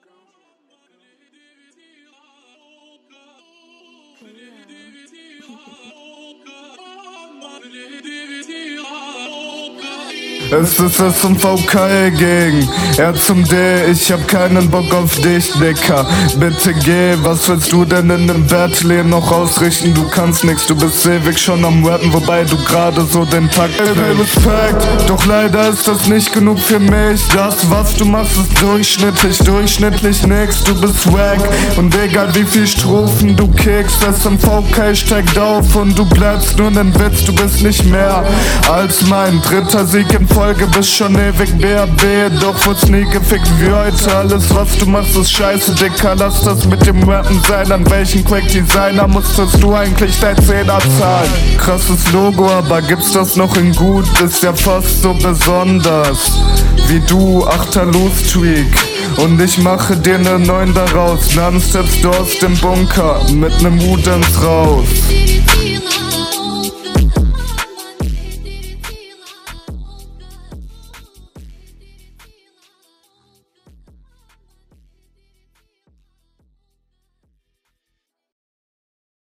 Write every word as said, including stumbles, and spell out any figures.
Es ist S M V K gegen R zum D, ich hab keinen Bock auf dich, Dicker. Bitte geh, was willst du denn in dem Battle noch ausrichten? Du kannst nix, du bist ewig schon am Rappen, wobei du gerade so den Takt hältst. Respekt, doch leider ist das nicht genug für mich. Das, was du machst, ist durchschnittlich, durchschnittlich nix, du bist wack. Und egal wie viel Strophen du kickst, S M V K steigt auf und du bleibst nur nen Witz. Du bist nicht mehr als mein dritter Sieg in Folge, bist schon ewig B A B, doch wurd's nie gefickt wie heute. Alles was du machst ist scheiße, Dicker, lass das mit dem Rappen sein. An welchen Quack-Designer musstest du eigentlich dein Zehner zahlen? Krasses Logo, aber gibt's das noch in gut? Ist ja fast so besonders wie du, achter Loose-Tweak. Und ich mache dir ne neun daraus, dann steppst du aus dem Bunker mit nem Hut ins Raus.